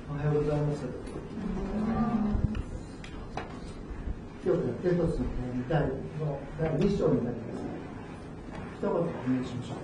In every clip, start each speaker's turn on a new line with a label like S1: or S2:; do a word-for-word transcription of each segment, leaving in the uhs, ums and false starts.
S1: おはようございます。今日からテトスの手紙第のだいに章になります。一言お願いしましょう。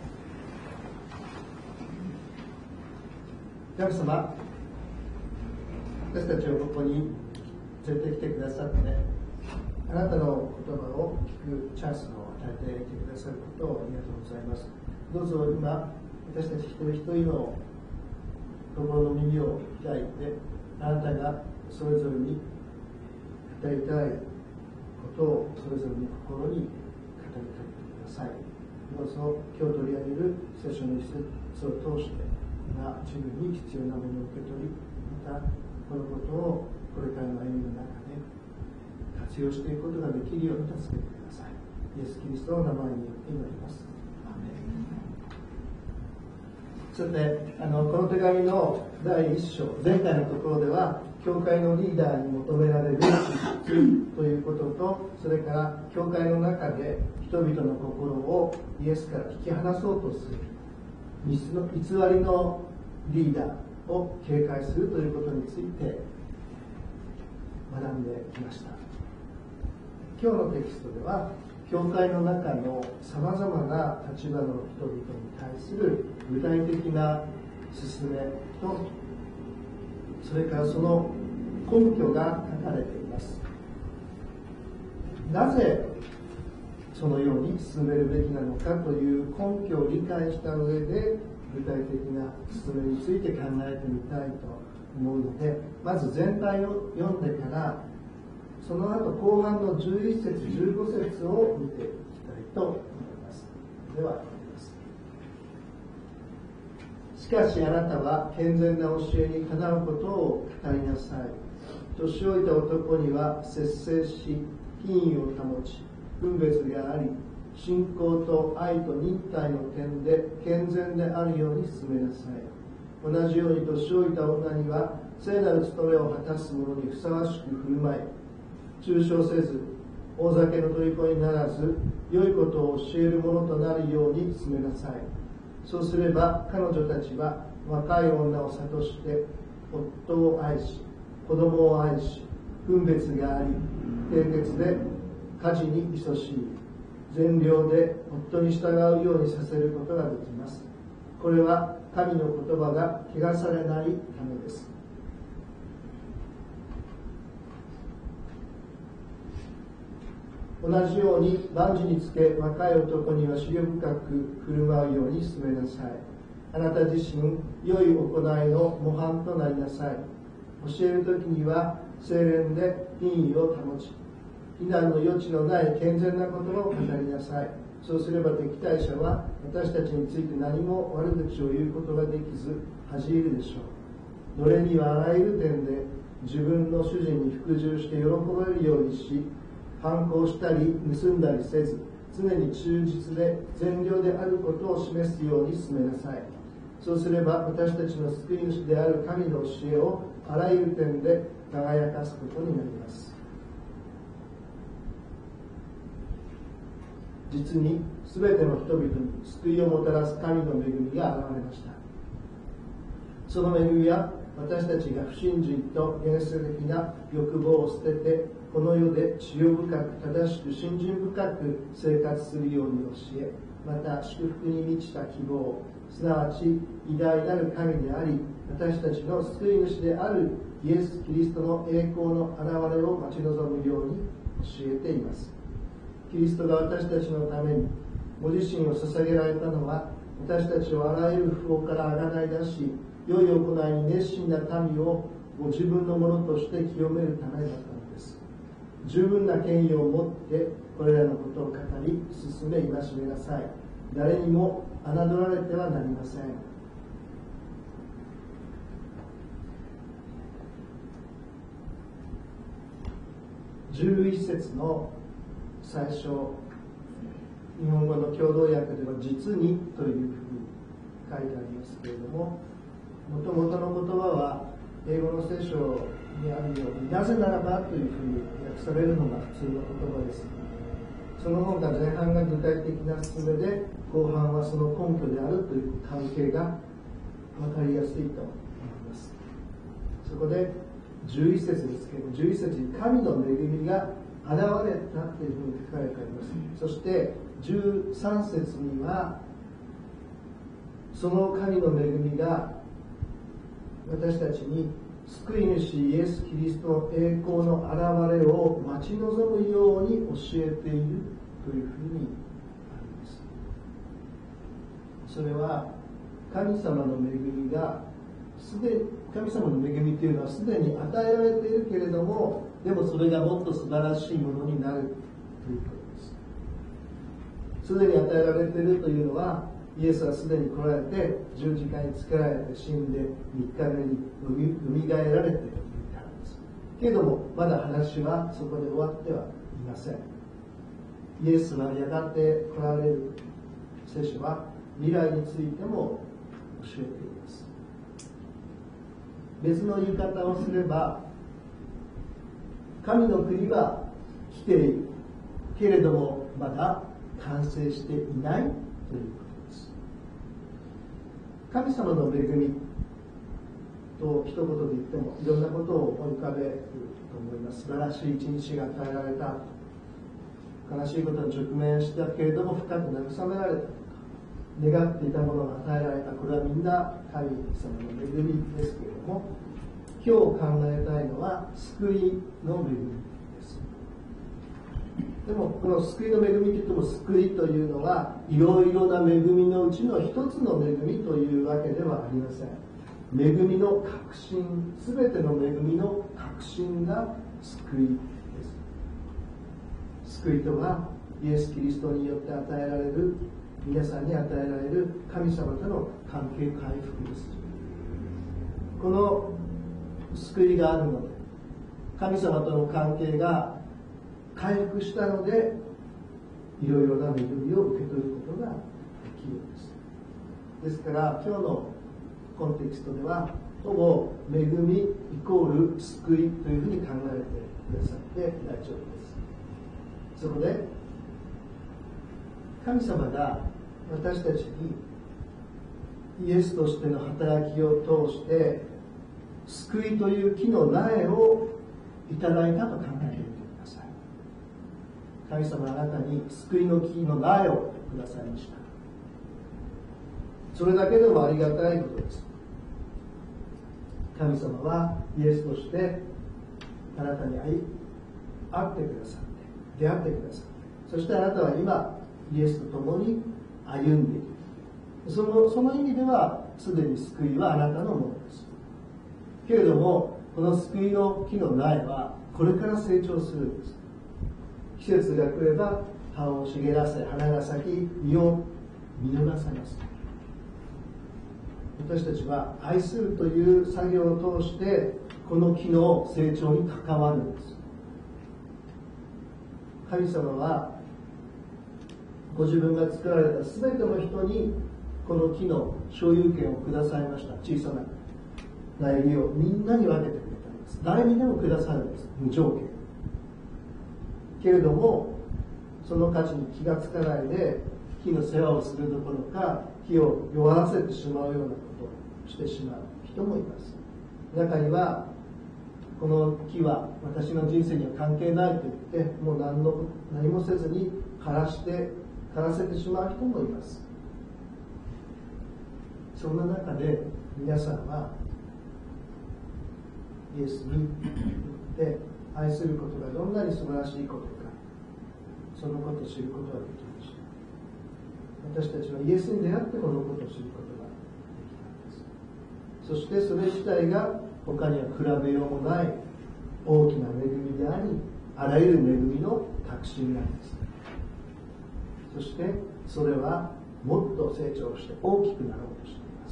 S1: 神様、私たちをここに連れてきてくださって、あなたの言葉を聞くチャンスを与えていてくださることをありがとうございます。どうぞ今、私たち一人一人の心の耳を開いて、あなたがそれぞれに語りたいことをそれぞれに心に語りかけてください。どうぞ今日取り上げる聖書の一節を通してが自分に必要なものを受け取り、またこのことをこれからの歩みの中で活用していくことができるように助けてください。イエス・キリストの名前によって祈ります。アーメン。さて、あのこの手紙のだいいっ章、前回のところでは教会のリーダーに求められる資質ということと、それから教会の中で人々の心をイエスから引き離そうとする偽りのリーダーを警戒するということについて学んできました。今日のテキストでは教会の中のさまざまな立場の人々に対する具体的な勧めと、それからその根拠が書かれています。なぜそのように進めるべきなのかという根拠を理解した上で具体的な進めについて考えてみたいと思うので、まず全体を読んでからその後後半のじゅういっ節じゅうご節を見ていきたいと思います。では読みます。しかしあなたは健全な教えにかなうことを語りなさい。年老いた男には節制し品位を保ち、分別があり、信仰と愛と忍耐の点で健全であるように進めなさい。同じように年老いた女には聖なる務めを果たす者にふさわしく振る舞い、中傷せず、大酒の虜にならず、良いことを教える者となるように進めなさい。そうすれば彼女たちは若い女を諭して、夫を愛し、子供を愛し、分別があり、貞潔で家事に勤しい、善良で夫に従うようにさせることができます。これは神の言葉が汚されないためです。同じように万事につけ若い男には思慮深く振る舞うように進めなさい。あなた自身良い行いの模範となりなさい。教えるときには清廉で品位を保ち、非難の余地のない健全なことを語りなさい。そうすれば敵対者は私たちについて何も悪口を言うことができず恥じ入るでしょう。奴隷にはあらゆる点で自分の主人に服従して喜ばれるようにし、反抗したり盗んだりせず、常に忠実で善良であることを示すように進めなさい。そうすれば私たちの救い主である神の教えをあらゆる点で輝かすことになります。実にすべての人々に救いをもたらす神の恵みが現れました。その恵みは私たちが不信心と現世的な欲望を捨てて、この世で知恵深く正しく信心深く生活するように教え、また祝福に満ちた希望、すなわち偉大なる神であり、私たちの救い主であるイエス・キリストの栄光の現れを待ち望むように教えています。キリストが私たちのためにご自身を捧げられたのは、私たちをあらゆる不法からあがない出し、良い行いに熱心な民をご自分のものとして清めるためだったのです。十分な権威を持ってこれらのことを語り進め戒めなさい。誰にも侮られてはなりません。じゅういっ節の最初、日本語の共同訳では実にというふうに書いてありますけれども、もともとの言葉は英語の聖書にあるようになぜならばというふうに訳されるのが普通の言葉です。その方が前半が具体的な進めで、後半はその根拠であるという関係が分かりやすいと思います。 そこでじゅういっ節ですけど、じゅういっ節に神の恵みが現れたというふうに書かれてあります。そしてじゅうさん節には、その神の恵みが私たちに救い主イエス・キリストの栄光の現れを待ち望むように教えているというふうにあります。それは神様の恵みがすでに、神様の恵みというのはすでに与えられているけれども、でもそれがもっと素晴らしいものになるということです。すでに与えられているというのは、イエスはすでに来られて十字架につけられて死んでみっかめによみがえられているからです。けれどもまだ話はそこで終わってはいません。イエスはやがて来られる。聖書は未来についても教えています。別の言い方をすれば、神の国は来ているけれどもまだ完成していないということです。神様の恵みと一言で言ってもいろんなことを思い浮かべると思います。素晴らしい一日が与えられた、悲しいことに直面したけれども深く慰められたとか、願っていたものが与えられた、これはみんな神様の恵みですけれども、今日考えたいのは救いの恵みです。でもこの救いの恵みといっても、救いというのはいろいろな恵みのうちの一つの恵みというわけではありません。恵みの確信、すべての恵みの確信が救いです。救いとはイエス・キリストによって与えられる、皆さんに与えられる神様との関係回復です。この救いがあるので、神様との関係が回復したので、いろいろな恵みを受け取ることができるんです。ですから今日のコンテキストではほぼ恵みイコール救いというふうに考えてくださって大丈夫です。そこで神様が私たちにイエスとしての働きを通して救いという木の苗をいただいたと考えてみてください。神様はあなたに救いの木の苗をくださいました。それだけでもありがたいことです。神様はイエスとしてあなたに会い会ってくださって、出会ってくださって、そしてあなたは今イエスと共に歩んでいる。その、その意味ではすでに救いはあなたのものです。けれどもこの救いの木の苗はこれから成長するんです。季節が来れば葉を茂らせ、花が咲き、実を実らせます。私たちは愛するという作業を通してこの木の成長に関わるんです。神様はご自分が作られた全ての人にこの木の所有権をくださいました。小さな苗木をみんなに分けてくれたんです。誰にでもくださるんです。無条件。けれどもその価値に気がつかないで木の世話をするどころか木を弱らせてしまうようなことをしてしまう人もいます。中にはこの木は私の人生には関係ないと言ってもう何の何もせずに枯らして枯らせてしまう人もいます。そんな中で皆さんはイエスによって愛することがどんなに素晴らしいことか、そのことを知ることができました。私たちはイエスに出会ってこのことを知ることができたんです。そしてそれ自体が他には比べようもない大きな恵みであり、あらゆる恵みの確信なんです。そしてそれはもっと成長して大きくなろうとしています。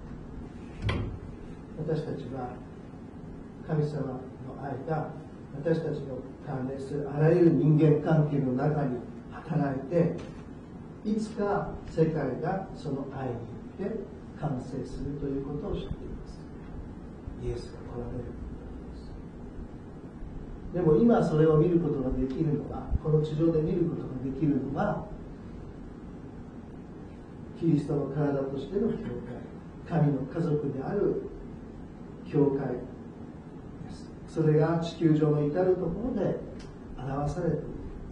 S1: 私たちは神様の愛が私たちの関連するあらゆる人間関係の中に働いて、いつか世界がその愛によって完成するということを知っています。イエスが来られることです。でも今それを見ることができるのは、この地上で見ることができるのはキリストの体としての教会、神の家族である教会、 それが地球上の至るところで表されている。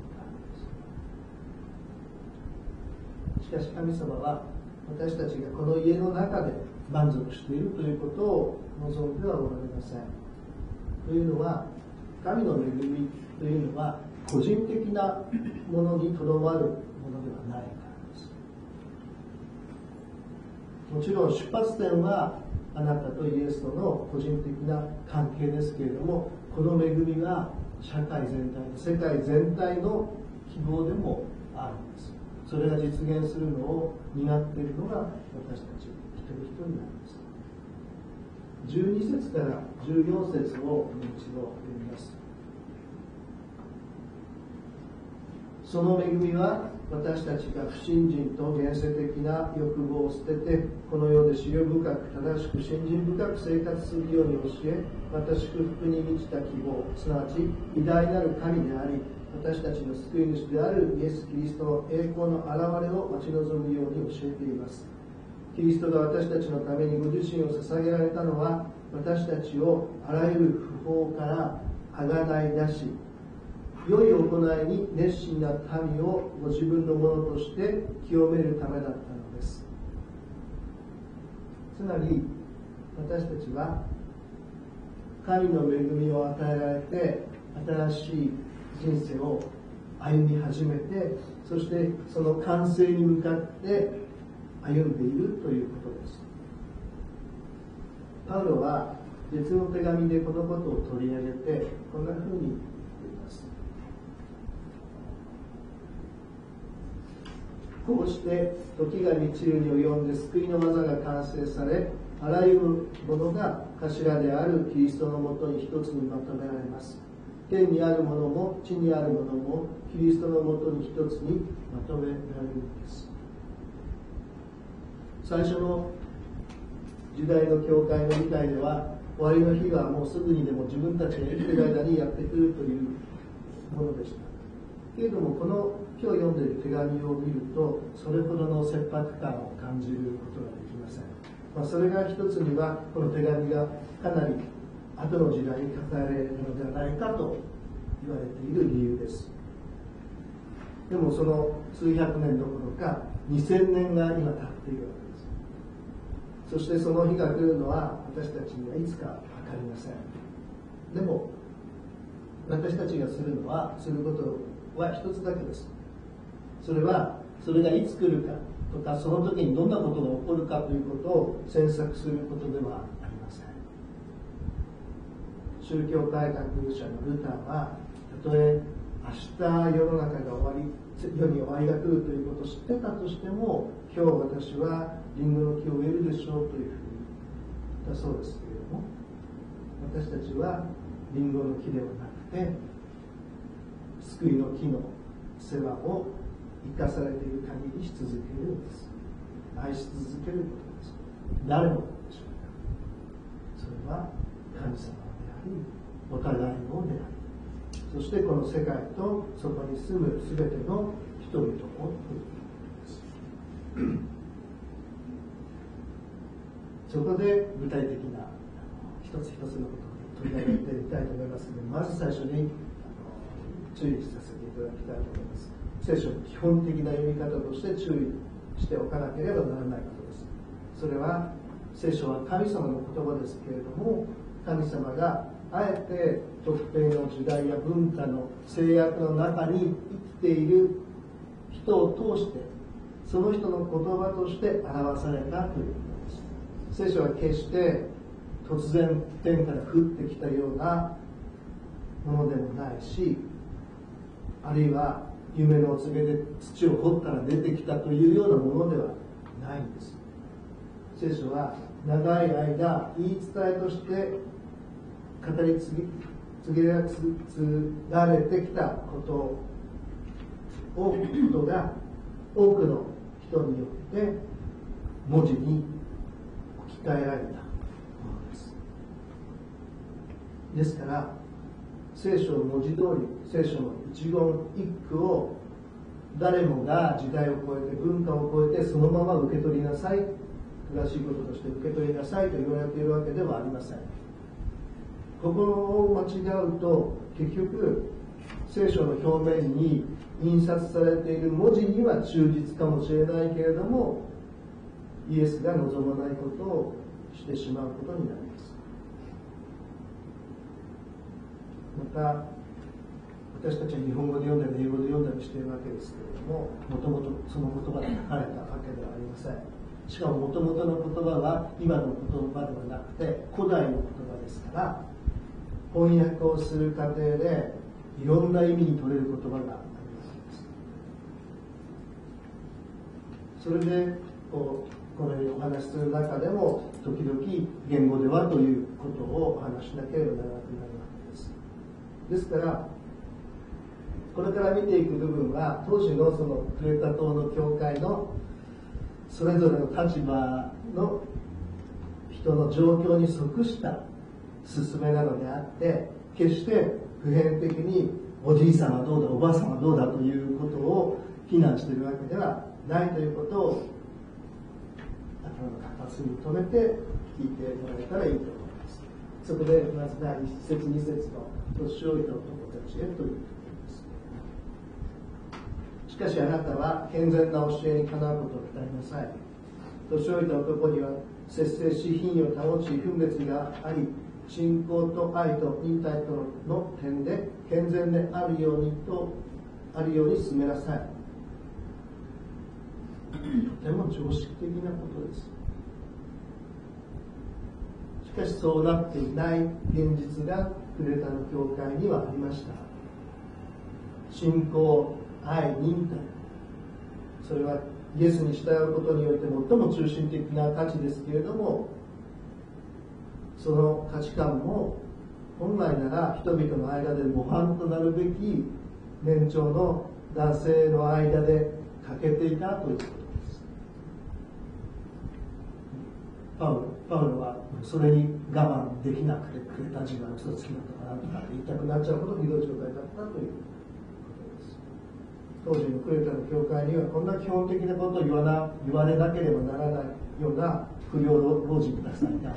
S1: しかし神様は私たちがこの家の中で満足しているということを望んではおられません。というのは、神の恵みというのは個人的なものにとどまるものではないからです。もちろん出発点はあなたとイエスとの個人的な関係ですけれども、この恵みが社会全体、世界全体の希望でもあるんです。それが実現するのを担っているのが私たち一人一人なんです。じゅうに節からじゅうよん節をもう一度読みます。その恵みは私たちが不信心と現世的な欲望を捨てて、この世で思慮深く正しく信心深く生活するように教え、また祝福に満ちた希望、すなわち偉大なる神であり、私たちの救い主であるイエス・キリストの栄光の現れを待ち望むように教えています。キリストが私たちのためにご自身を捧げられたのは、私たちをあらゆる不法からあがない出し、良い行いに熱心な民をご自分のものとして清めるためだったのです。つまり私たちは神の恵みを与えられて新しい人生を歩み始めて、そしてその完成に向かって歩んでいるということです。パウロは別の手紙でこのことを取り上げてこんなふうに言っています。こうして時が満ちるに及んで救いの技が完成され、あらゆるものが頭であるキリストのもとに一つにまとめられます。天にあるものも地にあるものもキリストのもとに一つにまとめられるのです。最初の時代の教会の理解では、終わりの日はもうすぐにでも自分たちが生きている間にやってくるというものでした。けれどもこの今日読んでいる手紙を見ると、それほどの切迫感を感じることができません。まあ、それが一つにはこの手紙がかなり後の時代に書かれるのではないかと言われている理由です。でもその数百年どころかにせんねんが今経っているわけです。そしてその日が来るのは私たちにはいつか分かりません。でも私たちがするのはすることは一つだけです。それはそれがいつ来るかとか、その時にどんなことが起こるかということを詮索することではありません。宗教改革者のルターは、たとえ明日世の中が終わり、世に終わりが来るということを知ってたとしても、今日私はリンゴの木を植えるでしょうというふうに言ったそうですけれども、私たちはリンゴの木ではなくて救いの木の世話を生かされている限りし続けるんです。愛し続けることです。誰のことでしょうか。それは神様であり、お互いのであり、そしてこの世界とそこに住むすべての人々をということです。そこで具体的な一つ一つのことを取り上げてみたいと思いますので、まず最初に注意させていただきたいと思います。聖書の基本的な読み方として注意しておかなければならないことです。それは聖書は神様の言葉ですけれども、神様があえて特定の時代や文化の制約の中に生きている人を通して、その人の言葉として表されたということです。聖書は決して突然天から降ってきたようなものでもないし、あるいは夢のお告げで土を掘ったら出てきたというようなものではないんです。聖書は長い間言い伝えとして語り継ぎ継がれてきたことをことが多くの人によって文字に置き換えられたものです。ですから聖書の文字通り、聖書の一言一句を誰もが時代を超えて文化を超えてそのまま受け取りなさい、正しいこととして受け取りなさいと言われているわけではありません。 心を間違うと結局聖書の表面に印刷されている文字には忠実かもしれないけれども、イエスが望まないことをしてしまうことになります。また私たちは日本語で読んだり英語で読んだりしているわけですけれども、もともとその言葉で書かれたわけではありません。しかももともとの言葉は今の言葉ではなくて古代の言葉ですから、翻訳をする過程でいろんな意味に取れる言葉があります。それでこうこのようにお話しする中でも時々言語ではということをお話しなければならなくなるわけです。ですからこれから見ていく部分は当時のそのクレタ島の教会のそれぞれの立場の人の状況に即した勧めなのであって、決して普遍的におじいさんはどうだおばあさんはどうだということを非難しているわけではないということを頭の片隅に留めて聞いてもらえたらいいと思います。そこでまず第一節二節の年老いた男たちへというところです。しかしあなたは健全な教えにかなうことを鍛えなさい。年老いた男には節制し品位を保ち分別があり、信仰と愛と忍耐との点で健全であるようにとあるように進めなさい。とても常識的なことです。しかしそうなっていない現実がクレタの教会にはありました。信仰、愛、忍耐、それはイエスに従うことによって最も中心的な価値ですけれども、その価値観も本来なら人々の間で模範となるべき年長の男性の間で欠けていたということです。パウロ、パウロはそれに我慢できなくてクレタ人は嘘つきだとかなんとかって言いたくなっちゃうほどひどい状態だったということです。当時のクレタの教会にはこんな基本的なことを言わな言われなければならないような不良老人がたくさんいた。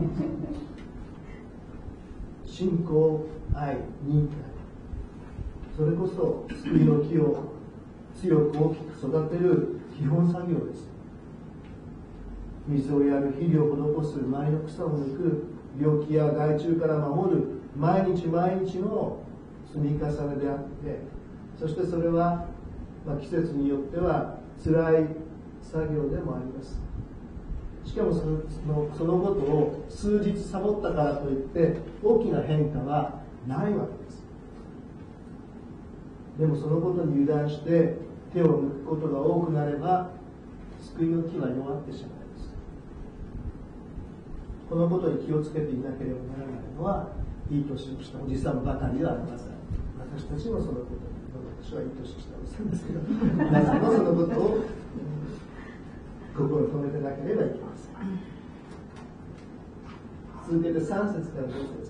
S1: 信仰、愛、忍耐、それこそ救いの木を強く大きく育てる基本作業です。水をやる、肥料を施す、周りの草を抜く、病気や害虫から守る、毎日毎日の積み重ねであって、そしてそれは、まあ、季節によっては辛い作業でもあります。しかもその、そのことを数日サボったからといって大きな変化はないわけです。でもそのことに油断して手を抜くことが多くなれば救いの木は弱ってしまいます。このことに気をつけていなければならないのはいい年をしたおじさんばかりではありません。私たちもそのことに、私はいい年したおじさんですけど、皆さんもそのことを心を止めてなければいけません。続けてさん節からご節です。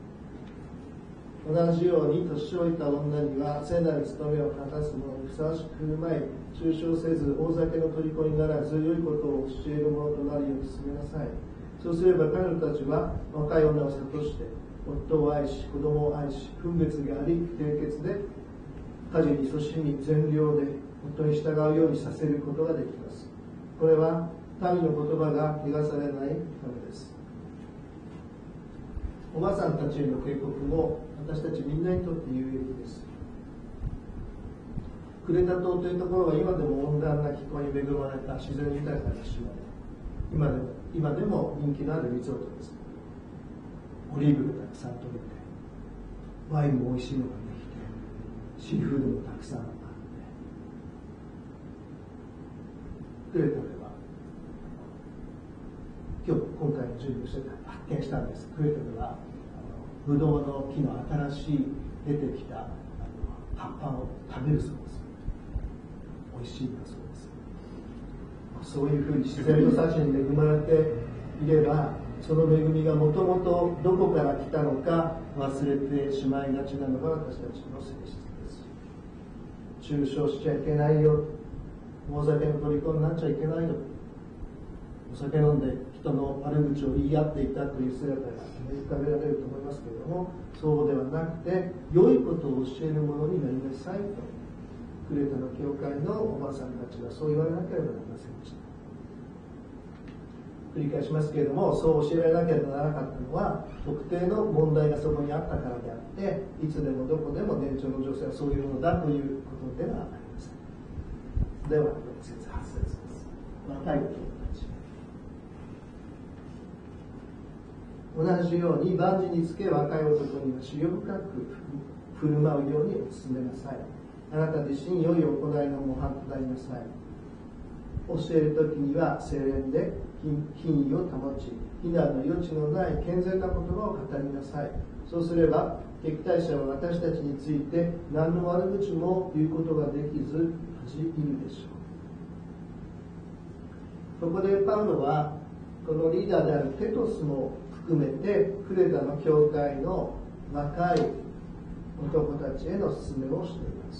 S1: 同じように年老いた女には聖なる務めを果たす者にふさわしく振る舞い、中傷せず大酒の虜にならず良いことを教える者となるように進めなさい。そうすれば彼女たちは若い女を諭して夫を愛し子供を愛し分別があり清潔で家事に勤しみ善良で夫に従うようにさせることができます。これは民の言葉が汚されないためです。おばさんたちへの警告も私たちみんなにとって有益です。クレタ島というところは今でも温暖な気候に恵まれた自然豊かな島で、今でも今でも人気のあるリゾートです。オリーブがたくさん取れて、ワインも美味しいのができて、シーフードもたくさんあって、クレタでは今日今回の準備をして発見したんです。クレタではブドウの木の新しい出てきたあの葉っぱを食べるそうです。美味しいんだそうです。そういうふうに自然の幸に恵まれていれば、その恵みがもともとどこから来たのか忘れてしまいがちなのが私たちの性質です。中傷しちゃいけないよ、大酒の虜になっちゃいけないよ、お酒飲んで人の悪口を言い合っていたという姿が思い浮かべられると思いますけれども、そうではなくて、良いことを教える者になりなさいと、クレタの教会のおばあさんたちはそう言われなければなりませんでした。繰り返しますけれども、そう教えられなければならなかったのは、特定の問題がそこにあったからであって、いつでもどこでも年長の女性はそういうものだということではありません。では、ろく節はち節です。若い人たち。同じように万事につけ若い男には思慮深く振る舞うようにお勧めなさい。あなた自身良い行いの模範となりなさい。教えるときには精錬で品位を保ち、非難の余地のない健全な言葉を語りなさい。そうすれば敵対者は私たちについて何の悪口も言うことができず恥じ入るでしょう。ここでパウロはこのリーダーであるテトスも含めてクレタの教会の若い男たちへの勧めをしています。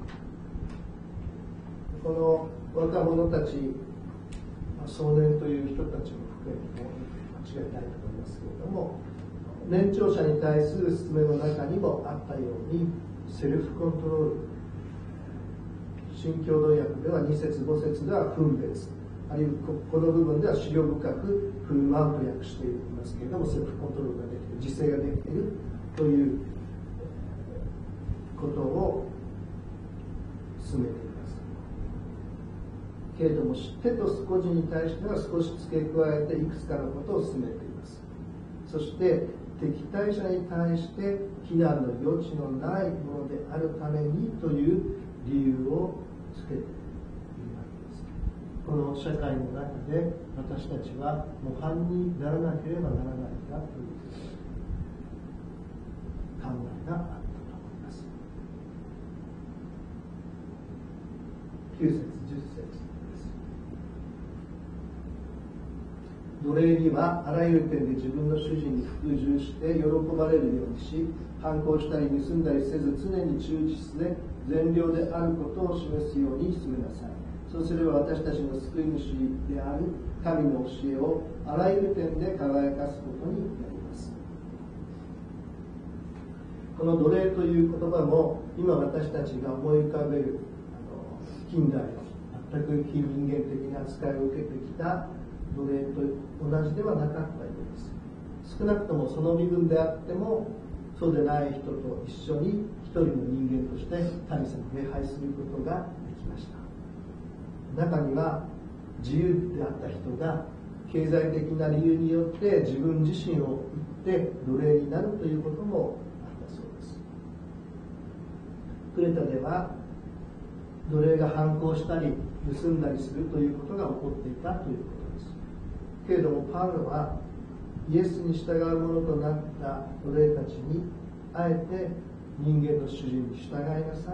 S1: この若者たち、少年という人たちも含めて間違いないと思いますけれども、年長者に対する勧めの中にもあったようにセルフコントロール、新共同訳ではに節ご節では分別、あるいはこの部分では思慮深く振る舞うと訳していますけれども、セルフコントロールができている、自制ができているということを進めています。けれども、テトス個人に対しては少し付け加えていくつかのことを進めています。そして敵対者に対して非難の余地のないものであるためにという理由をつけているわけです。この社会の中で私たちは模範にならなければならないんだという考えがあったと思います。きゅう節じゅっ節、奴隷にはあらゆる点で自分の主人に服従して喜ばれるようにし、反抗したり盗んだりせず常に忠実で善良であることを示すように進めなさい。そうすれば私たちの救い主である神の教えをあらゆる点で輝かすことになります。この奴隷という言葉も今私たちが思い浮かべるあの近代の全く非人間的な扱いを受けてきた奴隷と同じではなかったようです。少なくともその身分であってもそうでない人と一緒に一人の人間として神様を礼拝することができました。中には自由であった人が経済的な理由によって自分自身を売って奴隷になるということもあったそうです。クレタでは奴隷が反抗したり盗んだりするということが起こっていたということです。けれどもパウロはイエスに従うものとなった奴隷たちにあえて人間の主人に従いなさいと言います。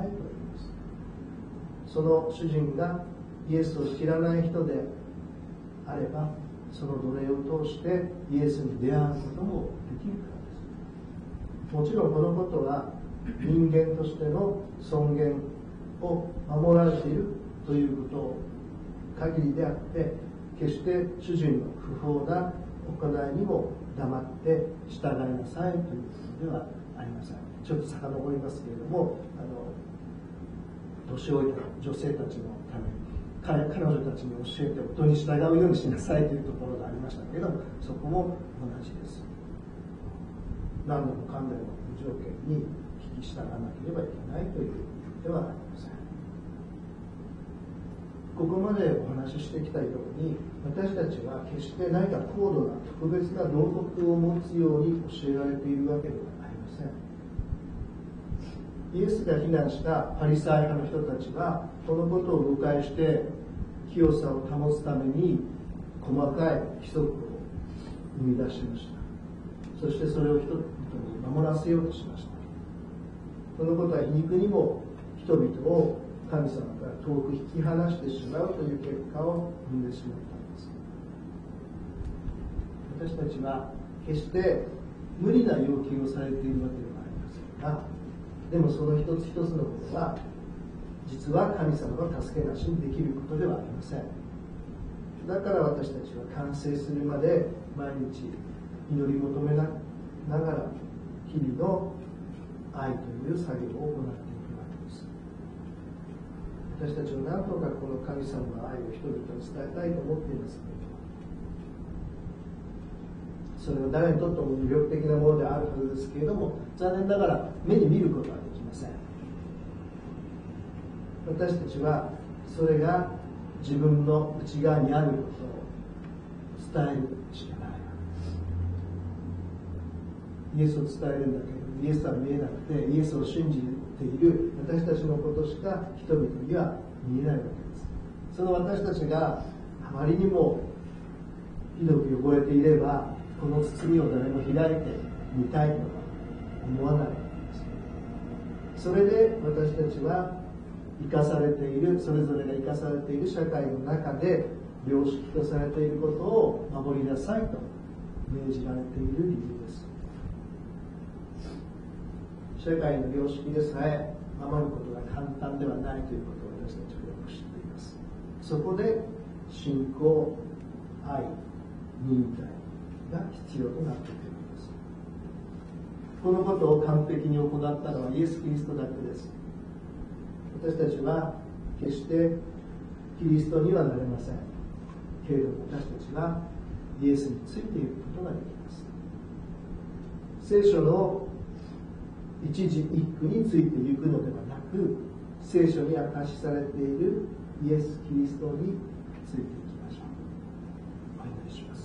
S1: その主人がイエスを知らない人であればその奴隷を通してイエスに出会うこともできるからです。もちろんこのことは人間としての尊厳を守られているということ限りであって決して主人の不法な行いにも黙って従いなさいということではありません。ちょっと遡りますけれども、あの年老いた女性たちのために彼, 彼女たちに教えて夫に従うようにしなさいというところがありましたけれども、そこも同じです。何でもかんでも無条件に聞き従わなければいけないということではありません。ここまでお話ししてきたように、私たちは決して何か高度な特別な道徳を持つように教えられているわけではありません。イエスが非難したパリサイ派の人たちはこのことを誤解して清さを保つために細かい規則を生み出しました。そしてそれを人々に守らせようとしました。このことは皮肉にも人々を神様から遠く引き離してしまうという結果を生んでしまったんです。私たちは決して無理な要求をされているわけではありませんが、でもその一つ一つのことは実は神様の助けなしにできることではありません。 だから私たちは完成するまで毎日祈り求めながら日々の愛という作業を行っていくわけです。私たちは何とかこの神様の愛を人々に伝えたいと思っていますけれども、それは誰にとっても魅力的なものであるはずですけれども、残念ながら目に見ることはできません。私たちはそれが自分の内側にあることを伝えるしかないわけです。イエスを伝えるんだけど、イエスは見えなくて、イエスを信じている私たちのことしか人々には見えないわけです。その私たちがあまりにもひどく汚れていれば、この包みを誰も開いてみたいとは思わないわけです。それで私たちは生かされている、それぞれが生かされている社会の中で良識とされていることを守りなさいと命じられている理由です。社会の良識でさえ守ることが簡単ではないということを私たちはよく知っています。そこで信仰、愛、忍耐が必要となってくるのです。このことを完璧に行ったのはイエス・キリストだけです。私たちは決してキリストにはなれませんけれども、私たちはイエスについていくことができます。聖書の一字一句についていくのではなく、聖書に明かしされているイエス・キリストについていきましょう。お願いします。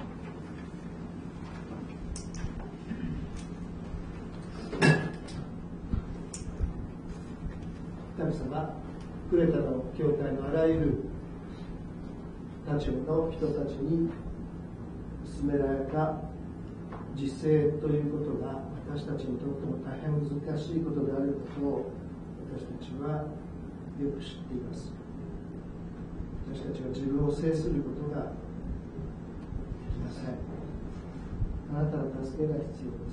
S1: 神様、クレタの教会のあらゆる立場の人たちに進められた自制ということが私たちにとっても大変難しいことであることを私たちはよく知っています。私たちは自分を制することができません。あなたの助けが必要です。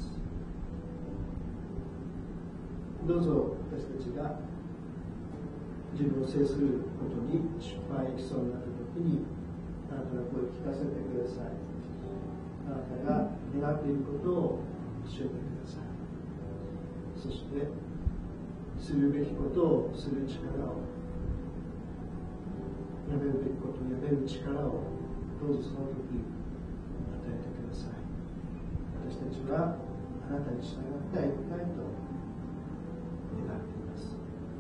S1: どうぞ私たちが自分を制することに失敗しそうになったときに、あなたの声を聞かせてください。あなたが願っていることを教えてください。そしてするべきことをする力を、やめるべきことをやめる力をどうぞその時与えてください。私たちはあなたに従って歩みたいと願っています。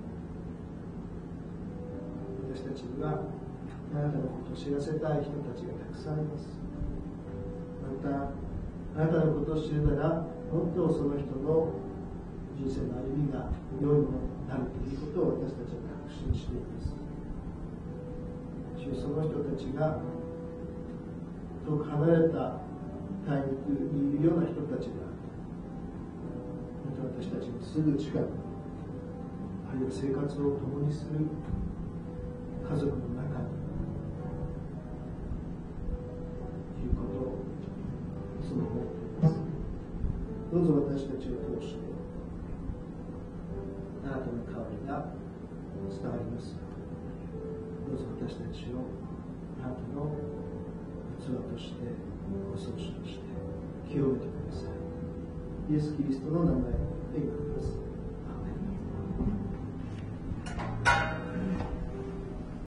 S1: 私たちにはあなたのことを知らせたい人たちがたくさんいます。またあなたのことを知るなら、本当その人の人生の歩みが良いものになるということを私たちは確信しています。その人たちが遠く離れた大陸にいるような人たちが、また私たちのすぐ近く、あるいは生活を共にする家族の中にいることをそう思っています。どうぞ私たちを通してあなたの香りが伝わります。どうぞ私たちをあなたの器としてご創始として清めてください。イエス・キリストの名前で祈ります。